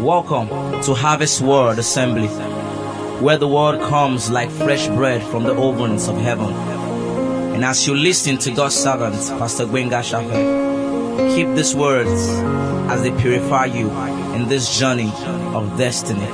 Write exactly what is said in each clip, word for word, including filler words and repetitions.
Welcome to Harvest Word Assembly, where the word comes like fresh bread from the ovens of heaven. And as you listen to God's servant, Pastor Gbenga Shafe, keep these words as they purify you in this journey of destiny.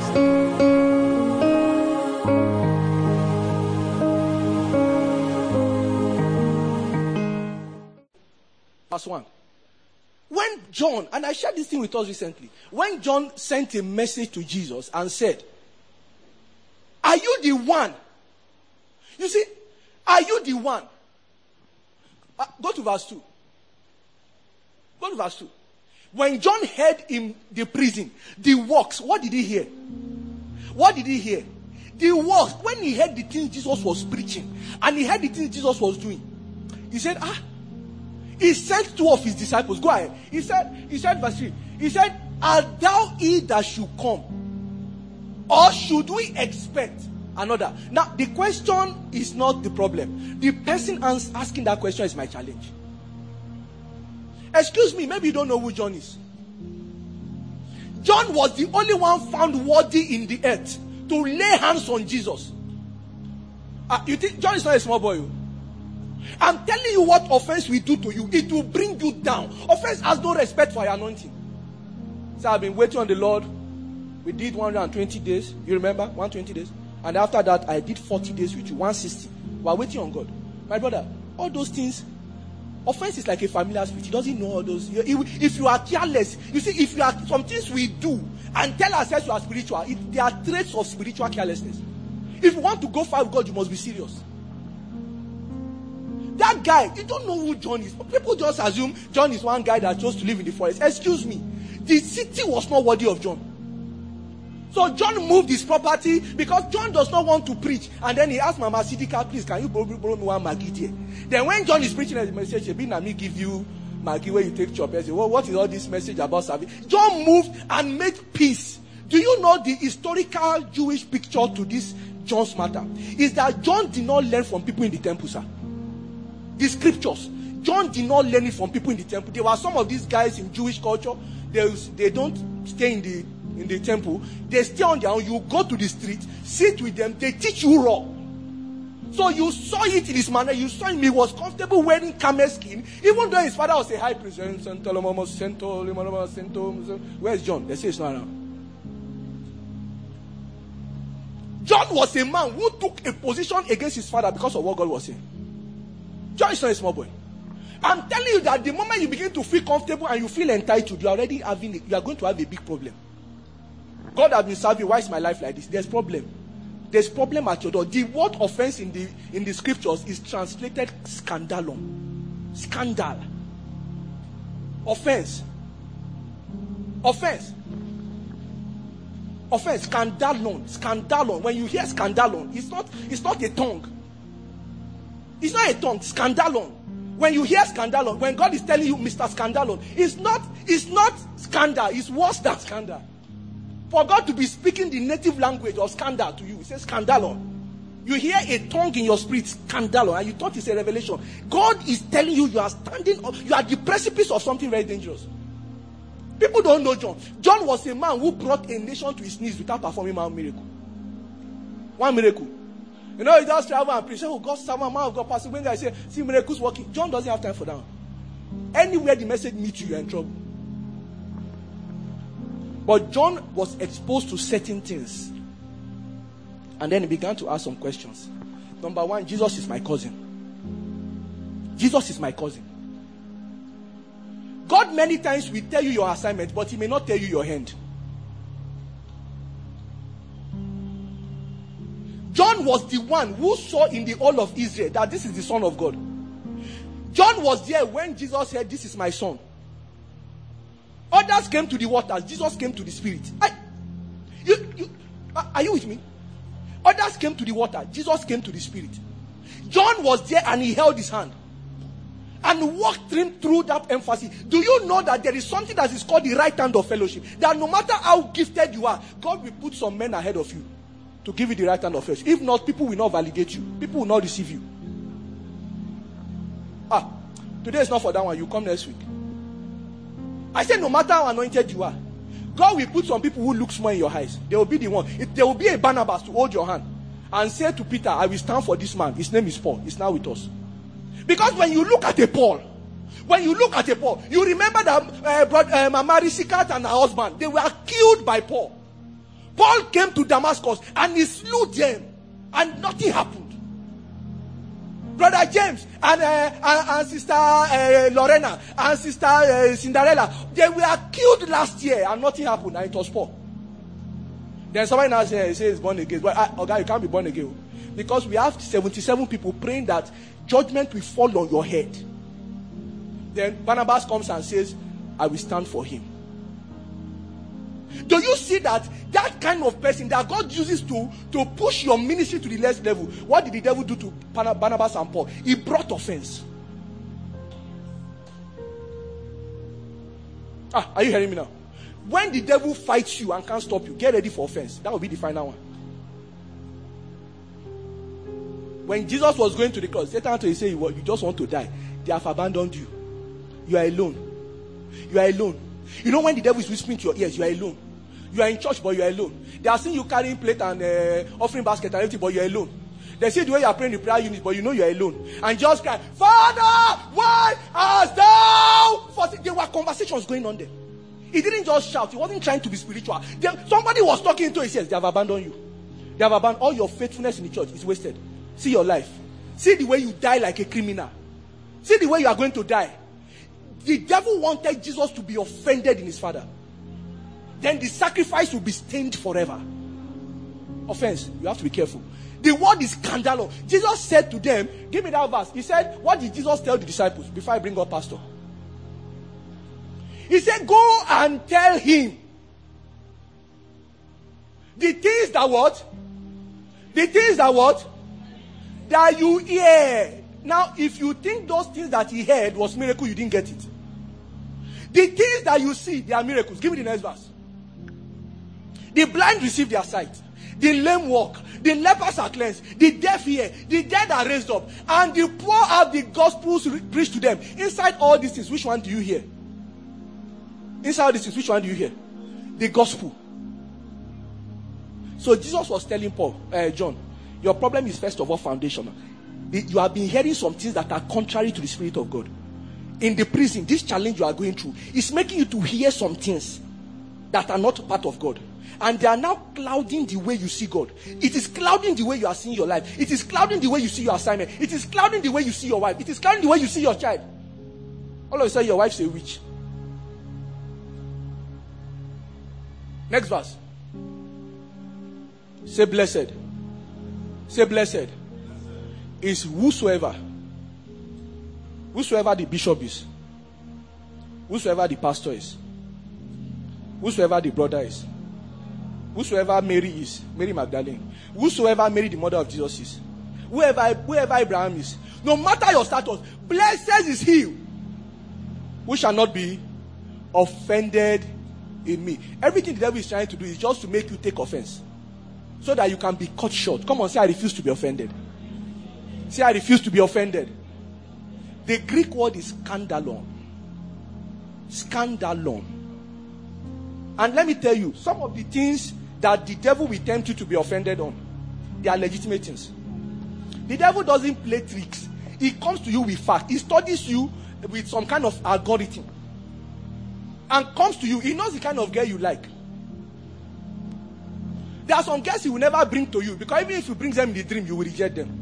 Verse one. When John, and I shared this thing with us recently, when John sent a message to Jesus and said, are you the one? You see, are you the one? Uh, go to verse two. Go to verse two. When John heard in the prison, the works, what did he hear? What did he hear? The works. When he heard the things Jesus was preaching, and he heard the things Jesus was doing, he said, ah, he sent two of his disciples. Go ahead. He said, he said, verse three. He said, art thou he that should come? Or should we expect another? Now, the question is not the problem. The person asking that question is my challenge. Excuse me, maybe you don't know who John is. John was the only one found worthy in the earth to lay hands on Jesus. Uh, you think John is not a small boy? I'm telling you what offense will do to you. It will bring you down. Offense has no respect for your anointing. So I've been waiting on the Lord. We did one hundred twenty days. You remember? one hundred twenty days. And after that, I did forty days with you. one hundred sixty. We're waiting on God. My brother, all those things, offense is like a familiar spirit. He doesn't know all those. If you are careless, you see, if you are, some things we do and tell ourselves you are spiritual, it, they are traits of spiritual carelessness. If you want to go far with God, you must be serious. That guy, you don't know who John is. People just assume John is one guy that chose to live in the forest. Excuse me. The city was not worthy of John. So John moved his property because John does not want to preach. And then he asked Mama Sidika, please, can you borrow, borrow me one Maggie there? Then when John is preaching the message, Shebi me give you Maggie where you take chop. I say, well, what is all this message about service? John moved and made peace. Do you know the historical Jewish picture to this John's matter? Is that John did not learn from people in the temple, sir. The scriptures. John did not learn it from people in the temple. There were some of these guys in Jewish culture. They, they don't stay in the in the temple. They stay on their own. You go to the street, sit with them. They teach you raw. So you saw it in this manner. You saw him. He was comfortable wearing camel skin. Even though his father was a high priest. Where's John? They say it's not around. John was a man who took a position against his father because of what God was saying. John is not a small boy. I'm telling you that the moment you begin to feel comfortable and you feel entitled, you are already having, a, you are going to have a big problem. God has been serving. Why is my life like this? There's problem. There's problem at your door. The word offense in the in the scriptures is translated scandalon. Scandal. Offense. Offense. Offense. Scandalon. Scandalon. When you hear scandalon, it's not it's not a tongue. It's not a tongue, scandalon. When you hear scandalon, when God is telling you Mister Scandalon, it's not, it's not scandal, it's worse than scandal. For God to be speaking the native language of scandal to you, he says scandalon. You hear a tongue in your spirit, scandalon, and you thought it's a revelation. God is telling you you are standing up, you are at the precipice of something very dangerous. People don't know John. John was a man who brought a nation to his knees without performing one miracle. One miracle. You know, he just travel and preach. Oh, God's servant, man of God, Pastor Gbenga, I say, see miracles working. John doesn't have time for that. Anywhere the message meets you, you're in trouble. But John was exposed to certain things. And then he began to ask some questions. Number one, Jesus is my cousin. Jesus is my cousin. God many times will tell you your assignment, but he may not tell you your hand. John was the one who saw in the whole of Israel that this is the Son of God. John was there when Jesus said, this is my son. Others came to the waters. Jesus came to the Spirit. I, you, you, are you with me? Others came to the water. Jesus came to the Spirit. John was there and he held his hand and walked him through that emphasis. Do you know that there is something that is called the right hand of fellowship? That no matter how gifted you are, God will put some men ahead of you to give you the right hand of fellowship. If not, people will not validate you. People will not receive you. Ah, today is not for that one. You come next week. I said no matter how anointed you are, God will put some people who look small in your eyes. They will be the one. It, there will be a Barnabas to hold your hand and say to Peter, I will stand for this man. His name is Paul. He's now with us. Because when you look at a Paul, when you look at a Paul, you remember that uh, brother, uh, Mama Risikat and her husband, they were killed by Paul. Paul came to Damascus and he slew them and nothing happened. Brother James and, uh, and, and Sister uh, Lorena and Sister uh, Cinderella, they were killed last year and nothing happened, and it was Paul. Then somebody now says, says born again. But uh, okay, you can't be born again. Because we have seventy-seven people praying that judgment will fall on your head. Then Barnabas comes and says, I will stand for him. Do you see that that kind of person that God uses to, to push your ministry to the next level? What did the devil do to Barnabas and Paul? He brought offense. Ah, are you hearing me now? When the devil fights you and can't stop you, get ready for offense. That will be the final one. When Jesus was going to the cross, Satan had to say, you just want to die. They have abandoned you. You are alone. You are alone. You know when the devil is whispering to your ears, you are alone. You are in church, but you are alone. They are seeing you carrying plate and uh, offering basket and everything, but you are alone. They see the way you are praying the prayer unit, but you know you are alone. And just cry, Father, why hast thou? forsaken? There were conversations going on there. He didn't just shout. He wasn't trying to be spiritual. There, somebody was talking to him. He says, they have abandoned you. They have abandoned all your faithfulness in the church. It's wasted. See your life. See the way you die like a criminal. See the way you are going to die. The devil wanted Jesus to be offended in his Father. Then the sacrifice will be stained forever. Offense. You have to be careful. The word is scandalous. Jesus said to them, give me that verse. He said, what did Jesus tell the disciples before I bring up pastor? He said, go and tell him the things that what? The things that what? That you hear. Now, if you think those things that he heard was miracle, you didn't get it. The things that you see, they are miracles. Give me the next verse. The blind receive their sight. The lame walk. The lepers are cleansed. The deaf hear. The dead are raised up. And the poor have the gospel preached to them. Inside all these things, which one do you hear? Inside all these things, which one do you hear? The gospel. So Jesus was telling Paul, uh, John, your problem is first of all foundational. You have been hearing some things that are contrary to the Spirit of God. In the prison, this challenge you are going through is making you to hear some things that are not part of God. And they are now clouding the way you see God. It is clouding the way you are seeing your life. It is clouding the way you see your assignment. It is clouding the way you see your wife. It is clouding the way you see your child. All of a sudden, your wife's a witch. Next verse. Say blessed. Say blessed. Is whosoever. Whosoever the bishop is. Whosoever the pastor is. Whosoever the brother is. Whosoever Mary is. Mary Magdalene. Whosoever Mary the mother of Jesus is. Whoever, whoever Abraham is. No matter your status. Blessed is he who shall not be offended in me. Everything the devil is trying to do is just to make you take offense. So that you can be cut short. Come on, say I refuse to be offended. Say I refuse to be offended. The Greek word is scandalon. Scandalon. And let me tell you, some of the things that the devil will tempt you to be offended on, they are legitimate things. The devil doesn't play tricks. He comes to you with fact. He studies you with some kind of algorithm. And comes to you. He knows the kind of girl you like. There are some girls he will never bring to you. Because even if you bring them in the dream, you will reject them.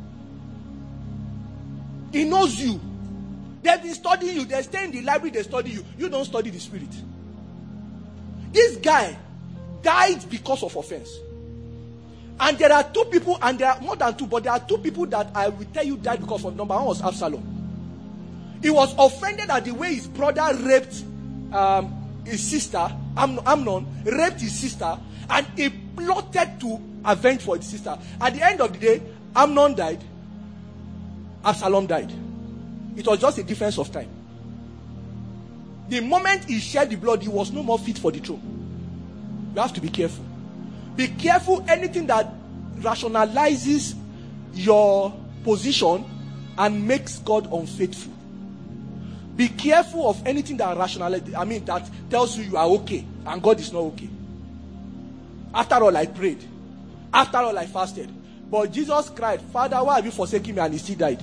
He knows you. They've been studying you. They stay in the library, they study you. You don't study the Spirit. This guy died because of offense. And there are two people, and there are more than two, but there are two people that I will tell you died because of. Number one was Absalom. He was offended at the way his brother raped um, his sister, Am- Amnon, raped his sister, and he plotted to avenge for his sister. At the end of the day, Amnon died. Absalom died. It was just a difference of time. The moment he shed the blood, he was no more fit for the throne. You have to be careful. Be careful anything that rationalizes your position and makes God unfaithful. Be careful of anything that rationality, I mean, that tells you you are okay and God is not okay. After all, I prayed. After all, I fasted. But Jesus cried, Father, why have you forsaken me? And he still died.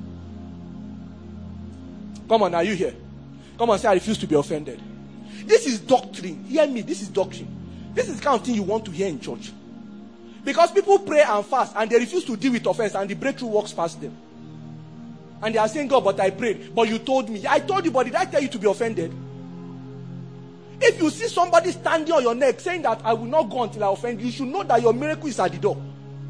Come on, are you here? Come on, say, I refuse to be offended. This is doctrine. Hear me, this is doctrine. This is the kind of thing you want to hear in church. Because people pray and fast and they refuse to deal with offense and the breakthrough walks past them. And they are saying, God, but I prayed. But you told me. I told you, but did I tell you to be offended? If you see somebody standing on your neck saying that I will not go until I offend you, you should know that your miracle is at the door.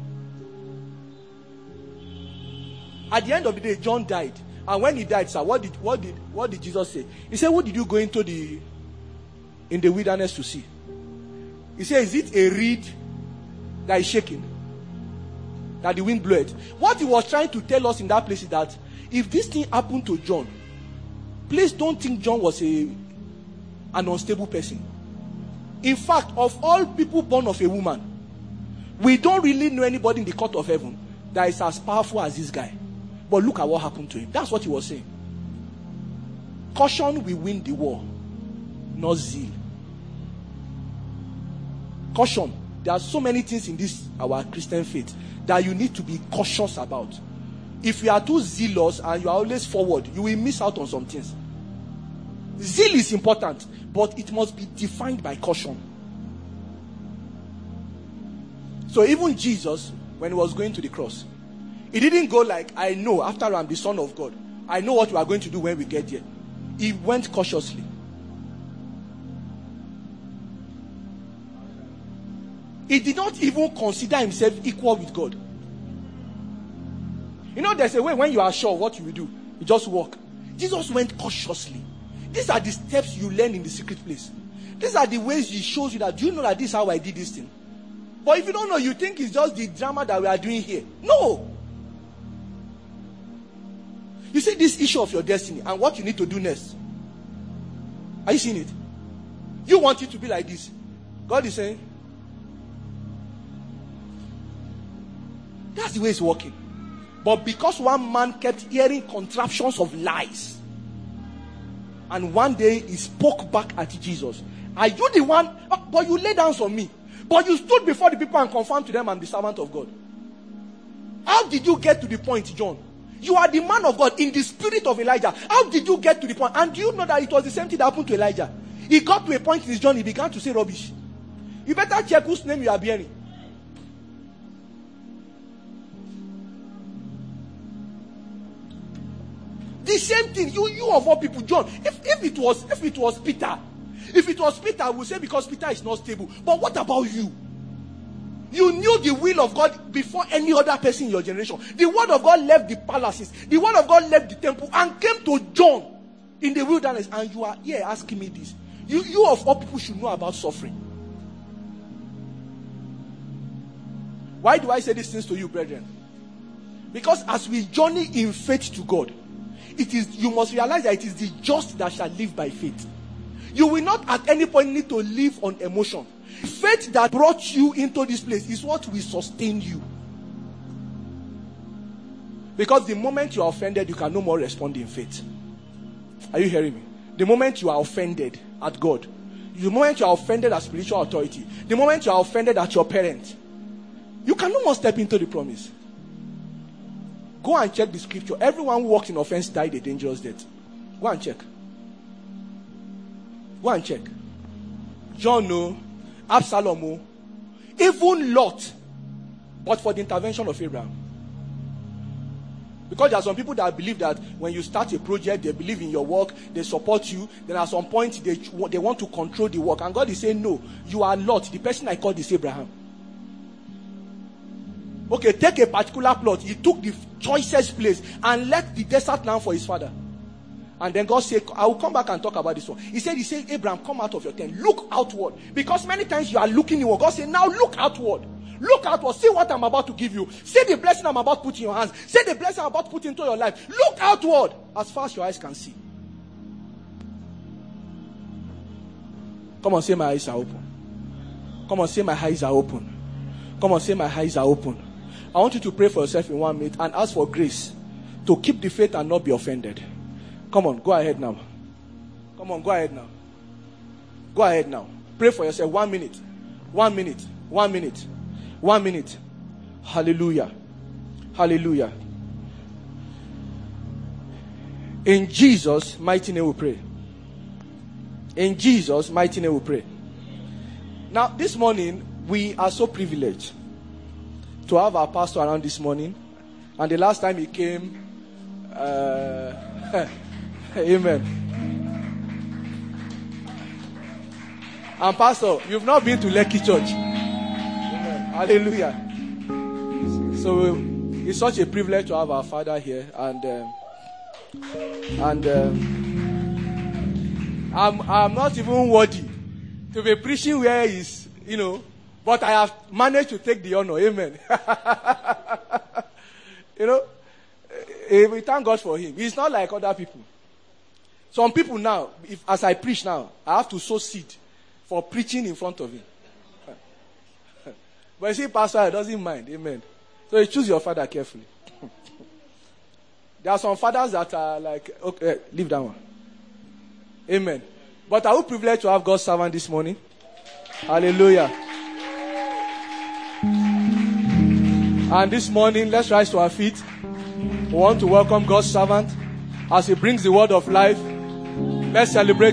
At the end of the day, John died. And when he died, sir, what did what did what did Jesus say? He said, what did you go into the in the wilderness to see? He said, is it a reed that is shaking? That the wind blew it. What he was trying to tell us in that place is that if this thing happened to John, please don't think John was a an unstable person. In fact, of all people born of a woman, we don't really know anybody in the court of heaven that is as powerful as this guy. But look at what happened to him. That's what he was saying. Caution will win the war, not zeal. Caution. There are so many things in this, our Christian faith, that you need to be cautious about. If you are too zealous and you are always forward, you will miss out on some things. Zeal is important, but it must be defined by caution. So even Jesus, when he was going to the cross, he didn't go like, I know, after I'm the Son of God, I know what we are going to do when we get there. He went cautiously. He did not even consider himself equal with God. You know, there's a way when you are sure what you will do, you just walk. Jesus went cautiously. These are the steps you learn in the secret place. These are the ways he shows you that, do you know that this is how I did this thing? But if you don't know, you think it's just the drama that we are doing here. No. You see this issue of your destiny and what you need to do next. Are you seeing it? You want it to be like this. God is saying, that's the way it's working. But because one man kept hearing contraptions of lies, and one day he spoke back at Jesus. Are you the one? But you lay down on me. But you stood before the people and confirmed to them, I'm the servant of God. How did you get to the point, John? You are the man of God in the spirit of Elijah. How did you get to the point? And do you know that it was the same thing that happened to Elijah? He got to a point in his journey, he began to say rubbish. You better check whose name you are bearing. The same thing, you, you of all people, John. If, if it was, if it was Peter, if it was Peter, I would say because Peter is not stable. But what about you? You knew the will of God before any other person in your generation. The word of God left the palaces. The word of God left the temple and came to John in the wilderness. And you are here asking me this. You, you of all people should know about suffering. Why do I say these things to you, brethren? Because as we journey in faith to God, it is, you must realize that it is the just that shall live by faith. You will not at any point need to live on emotion. Faith that brought you into this place is what will sustain you. Because the moment you are offended, you can no more respond in faith. Are you hearing me? The moment you are offended at God, the moment you are offended at spiritual authority, the moment you are offended at your parent, you can no more step into the promise. Go and check the scripture. Everyone who walks in offense died a dangerous death. Go and check. Go and check. John, no. Absalom, no. Even Lot. But for the intervention of Abraham. Because there are some people that believe that when you start a project, they believe in your work, they support you. Then at some point, they, they want to control the work. And God is saying, no, you are Lot. The person I called is Abraham. Okay, take a particular plot. He took the choicest place and left the desert land for his father. And then God said, I will come back and talk about this one. He said, he said, Abraham, come out of your tent. Look outward. Because many times you are looking inward. God said, now look outward. Look outward. See what I'm about to give you. See the blessing I'm about to put in your hands. See the blessing I'm about to put into your life. Look outward as far as your eyes can see. Come on, say my eyes are open. Come on, say my eyes are open. Come on, say my eyes are open. I want you to pray for yourself in one minute and ask for grace to keep the faith and not be offended. Come on, go ahead now. Come on, go ahead now. Go ahead now. Pray for yourself. One minute. One minute. One minute. One minute. Hallelujah. Hallelujah. In Jesus' mighty name we pray. In Jesus' mighty name we pray. Now, this morning, we are so privileged to have our pastor around this morning. And the last time he came, uh, amen. And pastor, you've not been to Lekki Church. Amen. Hallelujah. So it's such a privilege to have our father here, and um, and um, I'm I'm not even worthy to be preaching where he's, you know, but I have managed to take the honor. Amen. You know, we thank God for him. He's not like other people. Some people now, if as I preach now, I have to sow seed for preaching in front of him. But you see, pastor doesn't mind. Amen. So you choose your father carefully. There are some fathers that are like, okay, leave that one. Amen. But are we privileged to have God's servant this morning? Hallelujah. And this morning, let's rise to our feet. We want to welcome God's servant as he brings the word of life. Let's celebrate.